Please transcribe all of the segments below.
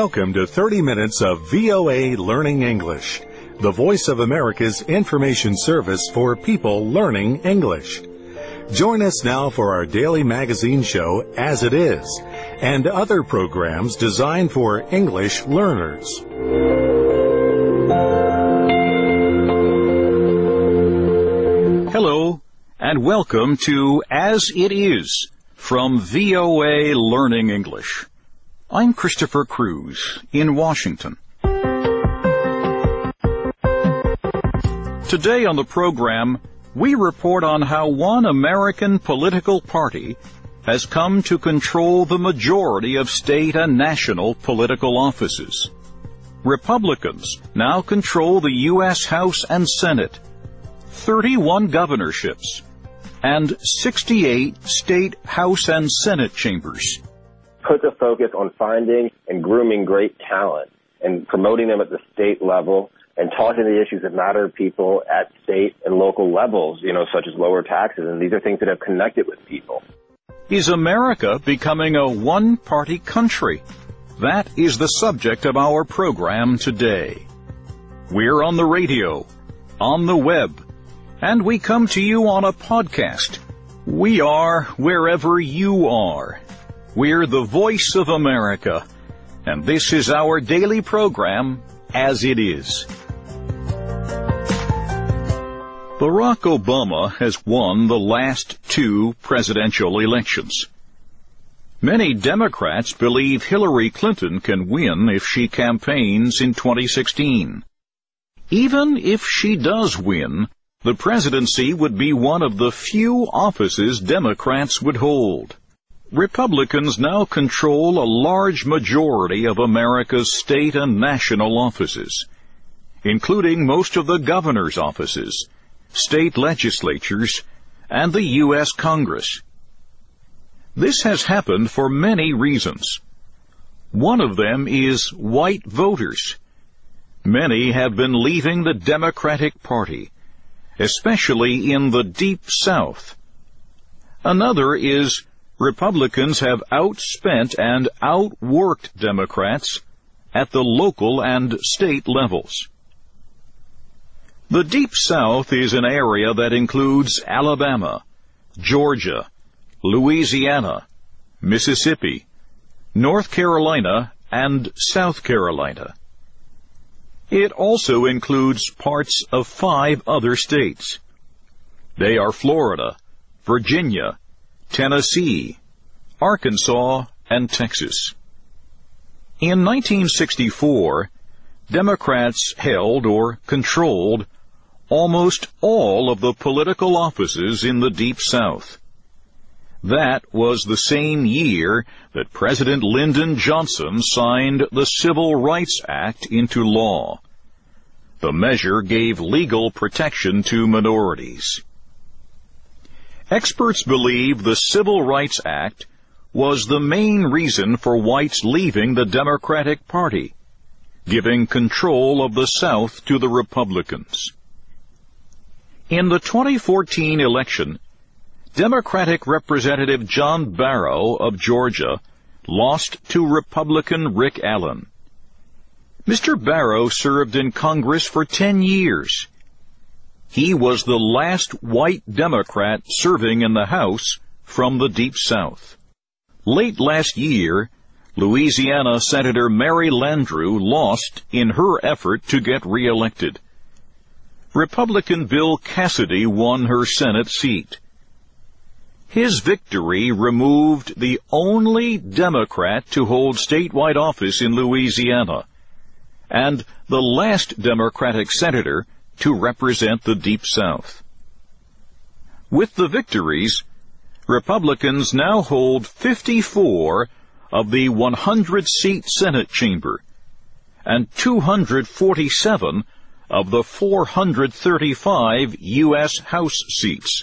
Welcome to 30 minutes of VOA Learning English, the voice of America's information service for people learning English. Join us now for our daily magazine show, As It Is, and other programs designed for English learners. Hello, and welcome to As It Is from VOA Learning English. I'm Christopher Cruz in Washington. Today on the program, we report on how one American political party has come to control the majority of state and national political offices. Republicans now control the U.S. House and Senate, 31 governorships, and 68 state House and Senate chambers. Put the focus on finding and grooming great talent and promoting them at the state level and talking to the issues that matter to people at state and local levels, such as lower taxes. And these are things that have connected with people. Is America becoming a one-party country? That is the subject of our program today. We're on the radio, on the web, and we come to you on a podcast. We are wherever you are. We're the voice of America, and this is our daily program, As It Is. Barack Obama has won the last two presidential elections. Many Democrats believe Hillary Clinton can win if she campaigns in 2016. Even if she does win, the presidency would be one of the few offices Democrats would hold. Republicans now control a large majority of America's state and national offices, including most of the governor's offices, state legislatures, and the U.S. Congress. This has happened for many reasons. One of them is white voters. Many have been leaving the Democratic Party, especially in the Deep South. Another is Republicans have outspent and outworked Democrats at the local and state levels. The Deep South is an area that includes Alabama, Georgia, Louisiana, Mississippi, North Carolina, and South Carolina. It also includes parts of 5 other states. They are Florida, Virginia, Tennessee, Arkansas, and Texas. In 1964, Democrats held or controlled almost all of the political offices in the Deep South. That was the same year that President Lyndon Johnson signed the Civil Rights Act into law. The measure gave legal protection to minorities. Experts believe the Civil Rights Act was the main reason for whites leaving the Democratic Party, giving control of the South to the Republicans. In the 2014 election, Democratic Representative John Barrow of Georgia lost to Republican Rick Allen. Mr. Barrow served in Congress for 10 years. He was the last white Democrat serving in the House from the Deep South. Late last year, Louisiana Senator Mary Landrieu lost in her effort to get reelected. Republican Bill Cassidy won her Senate seat. His victory removed the only Democrat to hold statewide office in Louisiana, and the last Democratic senator to represent the Deep South. With the victories, Republicans now hold 54 of the 100-seat Senate chamber and 247 of the 435 U.S. House seats.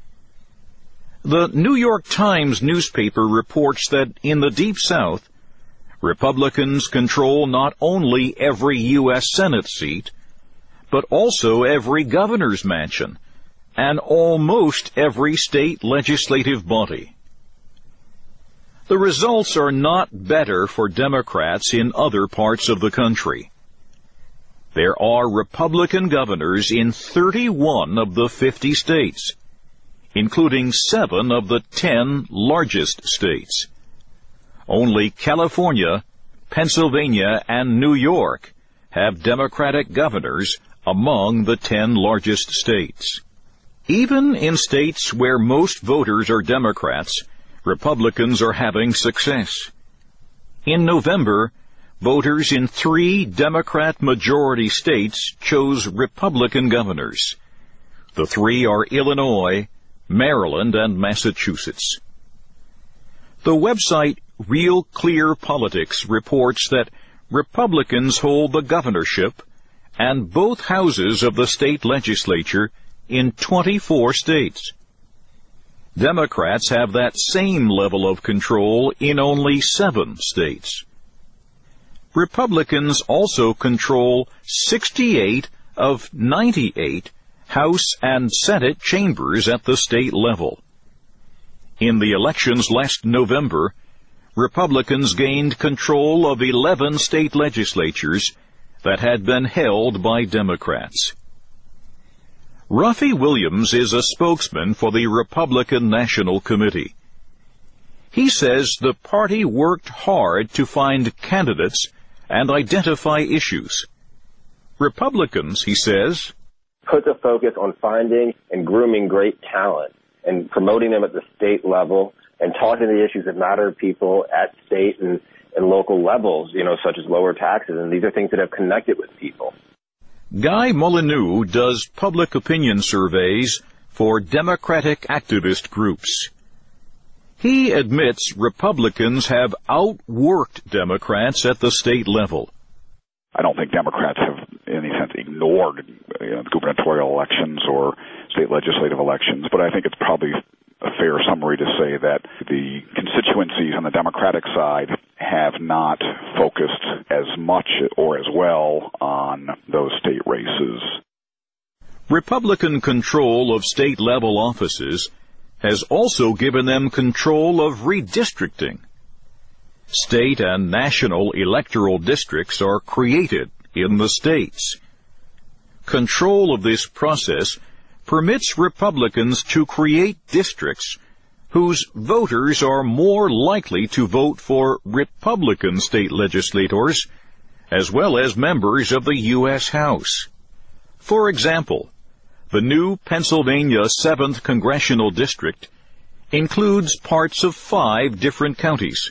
The New York Times newspaper reports that in the Deep South, Republicans control not only every U.S. Senate seat, but also every governor's mansion and almost every state legislative body. The results are not better for Democrats in other parts of the country. There are Republican governors in 31 of the 50 states, including 7 of the 10 largest states. Only California, Pennsylvania, and New York have Democratic governors among the 10 largest states. Even in states where most voters are Democrats, Republicans are having success. In November, voters in 3 Democrat-majority states chose Republican governors. The 3 are Illinois, Maryland, and Massachusetts. The website Real Clear Politics reports that Republicans hold the governorship and both houses of the state legislature in 24 states. Democrats have that same level of control in only 7 states. Republicans also control 68 of 98 House and Senate chambers at the state level. In the elections last November, Republicans gained control of 11 state legislatures that had been held by Democrats. Ruffy Williams is a spokesman for the Republican National Committee. He says the party worked hard to find candidates and identify issues. Republicans, he says, put the focus on finding and grooming great talent and promoting them at the state level and talking to the issues that matter to people at state and local levels, such as lower taxes. And these are things that have connected with people. Guy Molyneux does public opinion surveys for Democratic activist groups. He admits Republicans have outworked Democrats at the state level. I don't think Democrats have, in any sense, ignored gubernatorial elections or state legislative elections, but I think it's probably a fair summary to say that the constituencies on the Democratic side have not focused as much or as well on those state races. Republican control of state-level offices has also given them control of redistricting. State and national electoral districts are created in the states. Control of this process permits Republicans to create districts whose voters are more likely to vote for Republican state legislators, as well as members of the U.S. House. For example, the new Pennsylvania 7th Congressional District includes parts of 5 different counties.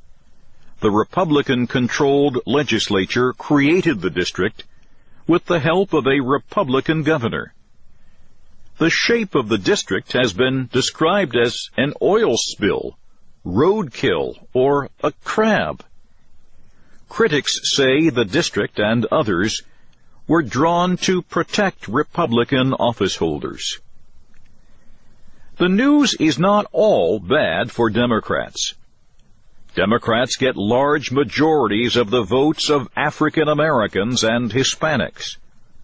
The Republican-controlled legislature created the district with the help of a Republican governor. The shape of the district has been described as an oil spill, roadkill, or a crab. Critics say the district and others were drawn to protect Republican office holders. The news is not all bad for Democrats. Democrats get large majorities of the votes of African Americans and Hispanics.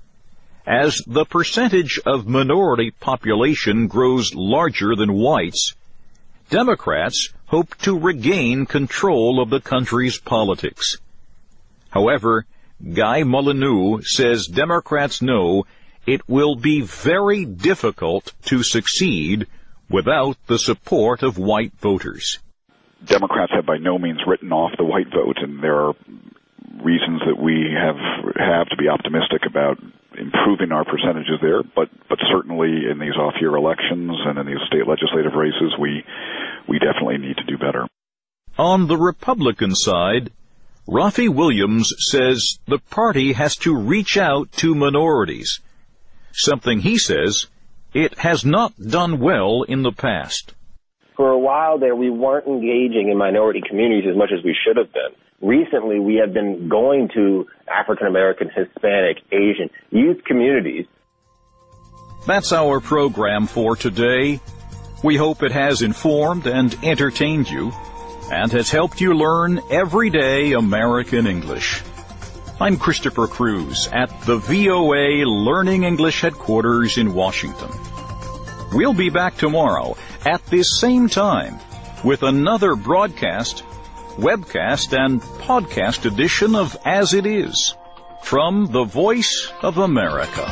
As the percentage of minority population grows larger than whites, Democrats hope to regain control of the country's politics. However, Guy Molyneux says Democrats know it will be very difficult to succeed without the support of white voters. Democrats have by no means written off the white vote, and there are reasons that we have to be optimistic about improving our percentages there, but certainly in these off-year elections and in these state legislative races, we definitely need to do better. On the Republican side, Ruffy Williams says the party has to reach out to minorities, something he says it has not done well in the past. For a while there, we weren't engaging in minority communities as much as we should have been. Recently, we have been going to African American, Hispanic, Asian youth communities. That's our program for today. We hope it has informed and entertained you and has helped you learn everyday American English. I'm Christopher Cruz at the VOA Learning English headquarters in Washington. We'll be back tomorrow at this same time with another broadcast, webcast, and podcast edition of As It Is from the Voice of America.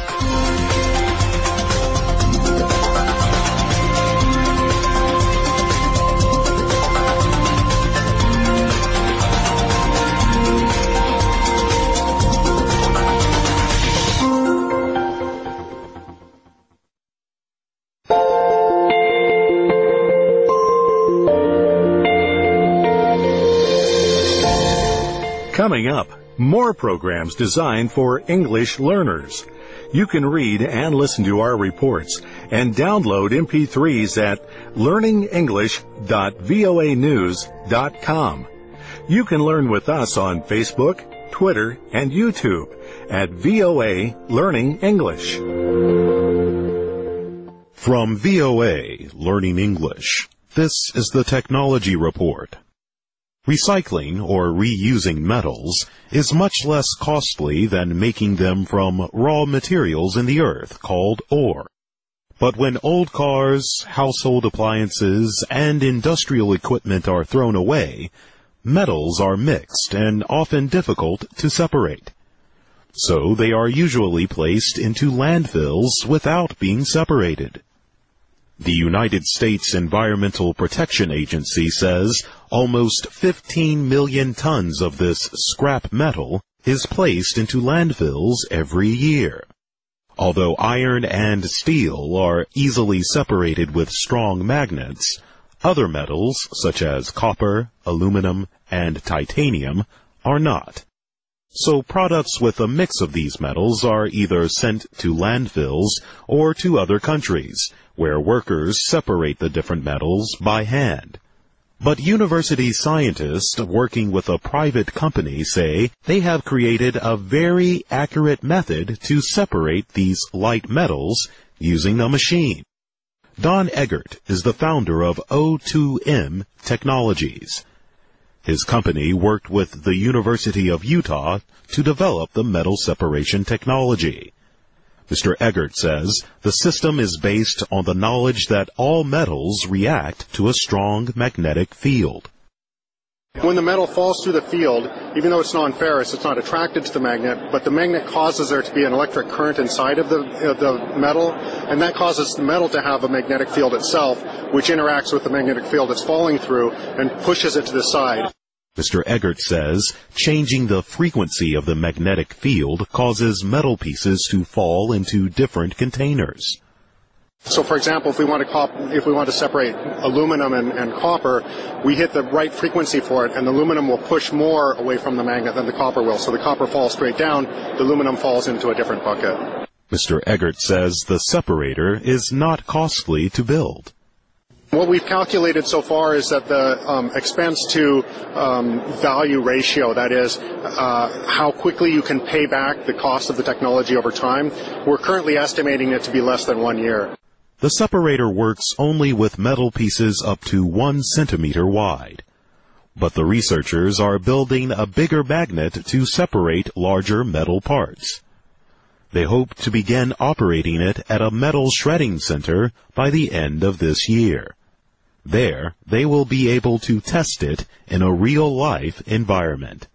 Coming up, more programs designed for English learners. You can read and listen to our reports and download MP3s at learningenglish.voanews.com. You can learn with us on Facebook, Twitter, and YouTube at VOA Learning English. From VOA Learning English, this is the Technology Report. Recycling or reusing metals is much less costly than making them from raw materials in the earth called ore. But when old cars, household appliances, and industrial equipment are thrown away, metals are mixed and often difficult to separate. So they are usually placed into landfills without being separated. The United States Environmental Protection Agency says almost 15 million tons of this scrap metal is placed into landfills every year. Although iron and steel are easily separated with strong magnets, other metals such as copper, aluminum, and titanium are not. So products with a mix of these metals are either sent to landfills or to other countries, where workers separate the different metals by hand. But university scientists working with a private company say they have created a very accurate method to separate these light metals using a machine. Don Eggert is the founder of O2M Technologies. His company worked with the University of Utah to develop the metal separation technology. Mr. Eggert says the system is based on the knowledge that all metals react to a strong magnetic field. When the metal falls through the field, even though it's non-ferrous, it's not attracted to the magnet, but the magnet causes there to be an electric current inside of the metal, and that causes the metal to have a magnetic field itself, which interacts with the magnetic field it's falling through and pushes it to the side. Mr. Eggert says changing the frequency of the magnetic field causes metal pieces to fall into different containers. So, for example, if we want to separate aluminum and copper, we hit the right frequency for it, and the aluminum will push more away from the magnet than the copper will. So the copper falls straight down, the aluminum falls into a different bucket. Mr. Eggert says the separator is not costly to build. What we've calculated so far is that the expense to value ratio, that is, how quickly you can pay back the cost of the technology over time, we're currently estimating it to be less than 1 year. The separator works only with metal pieces up to 1 centimeter wide. But the researchers are building a bigger magnet to separate larger metal parts. They hope to begin operating it at a metal shredding center by the end of this year. There, they will be able to test it in a real-life environment.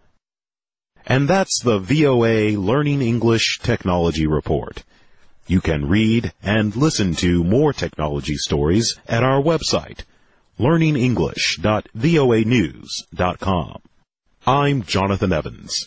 And that's the VOA Learning English Technology Report. You can read and listen to more technology stories at our website, learningenglish.voanews.com. I'm Jonathan Evans.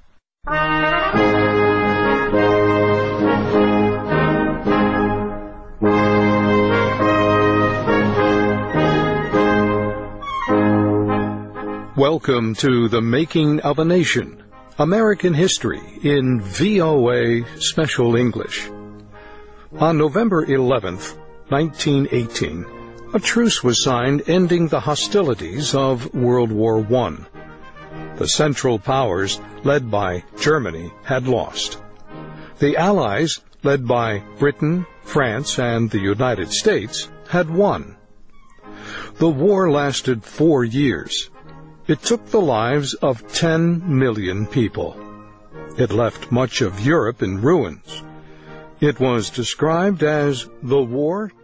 Welcome to The Making of a Nation, American History in VOA Special English. On November 11th, 1918, a truce was signed ending the hostilities of World War I. The Central Powers, led by Germany, had lost. The Allies, led by Britain, France, and the United States, had won. The war lasted 4 years. It took the lives of 10 million people. It left much of Europe in ruins. It was described as the war